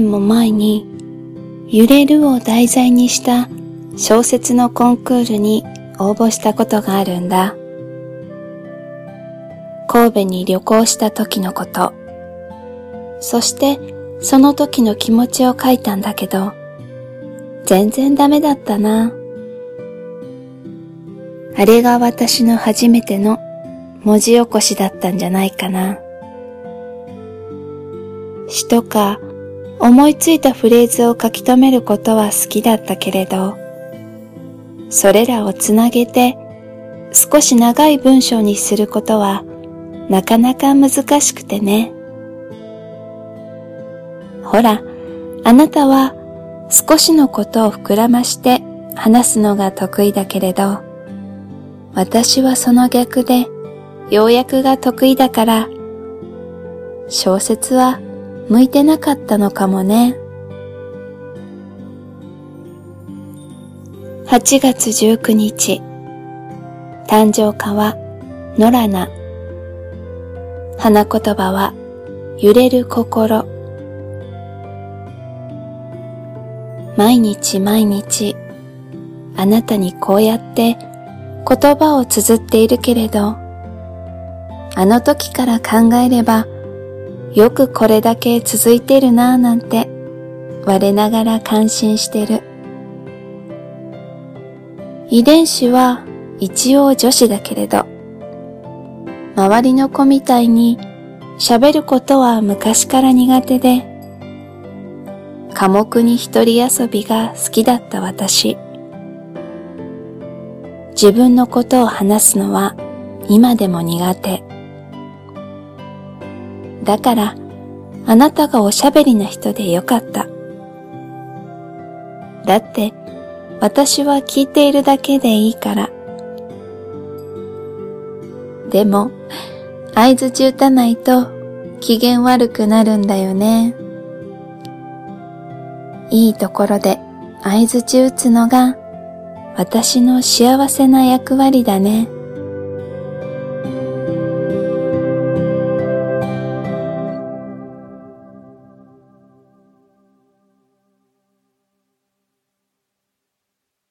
年も前に揺れるを題材にした小説のコンクールに応募したことがあるんだ。神戸に旅行した時のこと、そしてその時の気持ちを書いたんだけど、全然ダメだったな。あれが私の初めての文字起こしだったんじゃないかな。詩とか思いついたフレーズを書き留めることは好きだったけれど、それらをつなげて少し長い文章にすることはなかなか難しくてね。ほら、あなたは少しのことを膨らまして話すのが得意だけれど、私はその逆で要約が得意だから、小説は向いてなかったのかもね。8月19日、誕生花は野良菜。花言葉は揺れる心。毎日毎日、あなたにこうやって言葉を綴っているけれど、あの時から考えれば、よくこれだけ続いてるなぁなんて、我ながら感心してる。遺伝子は一応女子だけれど、周りの子みたいに喋ることは昔から苦手で、寡黙に一人遊びが好きだった私。自分のことを話すのは今でも苦手。だから、あなたがおしゃべりな人でよかった。だって、私は聞いているだけでいいから。でも、相槌打たないと機嫌悪くなるんだよね。いいところで相槌打つのが私の幸せな役割だね。